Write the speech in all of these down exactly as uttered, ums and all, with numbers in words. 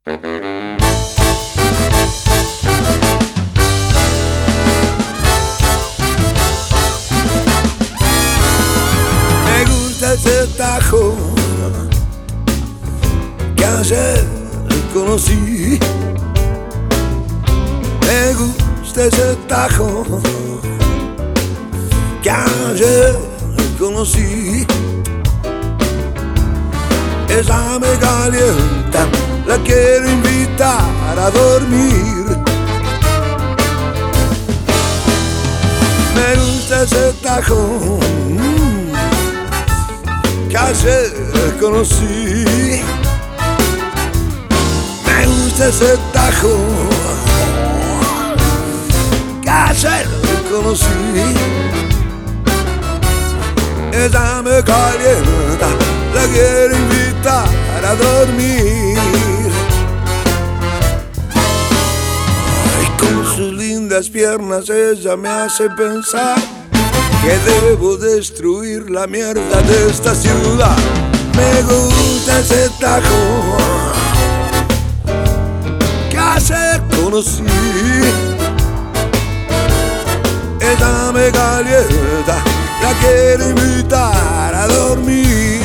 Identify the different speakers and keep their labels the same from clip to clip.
Speaker 1: Me gusta ese tajo que ayer conocí. Me gusta ese tajo que ayer conocí. Ella me calienta, la quiero invitar a dormir. Me gusta ese tajo mmm, que ayer conocí. Me gusta ese tajo que ayer conocí. Ella me calienta, la quiero invitar a dormir. Y con sus lindas piernas ella me hace pensar que debo destruir la mierda de esta ciudad. Me gusta ese tajo que ayer conocí. Ella me calienta, la quiero invitar a dormir.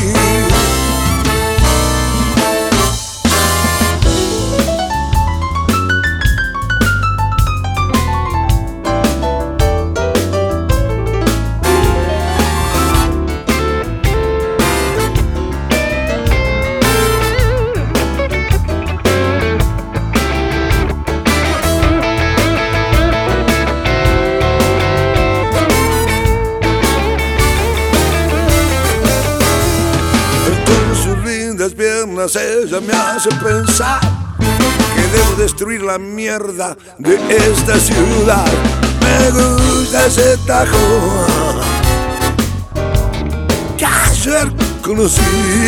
Speaker 1: Piernas ella me hace pensar que debo destruir la mierda de esta ciudad. Me gusta ese tajo que ayer conocí.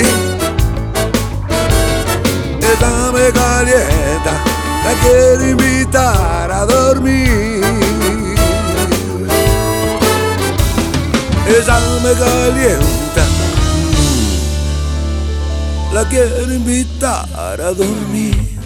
Speaker 1: Ella me calienta, la quiero invitar a dormir. Ella me calienta, la quiero invitar a dormir.